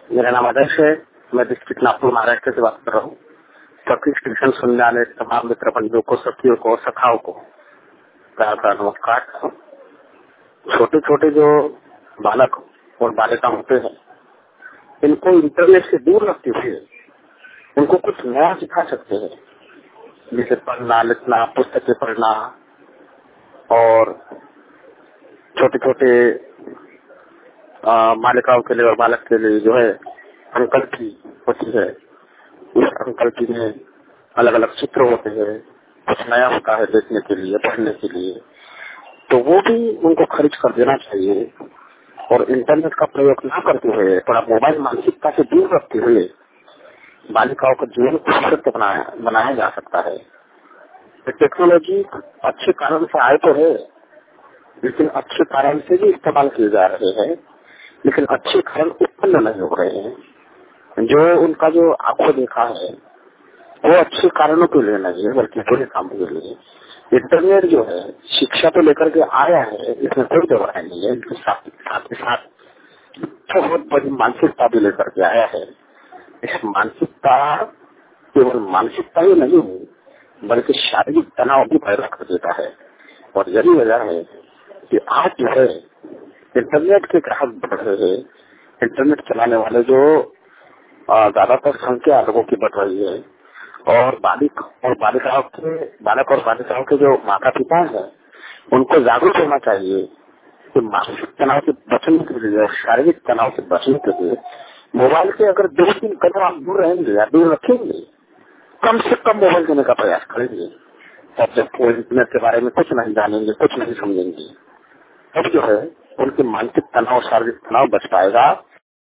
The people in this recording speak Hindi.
मेरा नाम आदर्श है। मैं डिस्ट्रिक्ट नागपुर महाराष्ट्र से बात कर रहा हूँ। सखी स्टेशन सुनने वाले तमाम मित्र बंधुओं को, सखियों को, सखाओं को प्यार का नमस्कार। छोटे छोटे जो बालक और बालिका होते हैं, इनको इंटरनेट से दूर रखते हुए उनको कुछ नया सिखा सकते हैं, जैसे पढ़ना, लिखना, पुस्तकें पढ़ना, और छोटे छोटे बालिकाओं के लिए और बालक के लिए जो है अंकल की होती है। उस अंकल की में अलग अलग चित्र होते हैं, कुछ नया होता है देखने के लिए, पढ़ने के लिए, तो वो भी उनको खर्च कर देना चाहिए। और इंटरनेट का प्रयोग न करते हुए थोड़ा मोबाइल मानसिकता से दूर रखते हुए बालिकाओं का जीवन खुशहाल बनाया जा सकता है। टेक्नोलॉजी अच्छे कारण से आए तो है, लेकिन अच्छे कारण से भी इस्तेमाल किए जा रहे हैं, लेकिन अच्छे कारण उत्पन्न नहीं हो रहे हैं। जो उनका जो आंखों देखा है वो अच्छे कारणों के लिए नहीं है, बल्कि बुरे कामों के लिए। इंटरनेट जो है शिक्षा तो लेकर के आया है, इसमें कोई दवाई नहीं है। इसके साथ ही साथ बहुत बड़ी मानसिकता भी लेकर के आया है। इस मानसिकता केवल मानसिकता ही नहीं, बल्कि शारीरिक तनाव भी पैदा कर देता है। और यही वजह है कि आज जो है इंटरनेट के ग्राहक बढ़ रहे हैं। इंटरनेट चलाने वाले जो ज्यादातर संख्या लोगों की बढ़ रही है, और बालक और बालिकाओं के जो माता पिता हैं, उनको जागरूक होना चाहिए कि मानसिक तनाव से बचने के लिए और शारीरिक तनाव से बचने के लिए मोबाइल से अगर 2-3 कदम आप दूर रहेंगे या दूर रखेंगे, कम से कम मोबाइल देने का प्रयास करेंगे। और जब वो इंटरनेट के बारे में कुछ नहीं जानेंगे, कुछ नहीं समझेंगे, तब जो है उनके मानसिक तनाव, शारीरिक तनाव बच पाएगा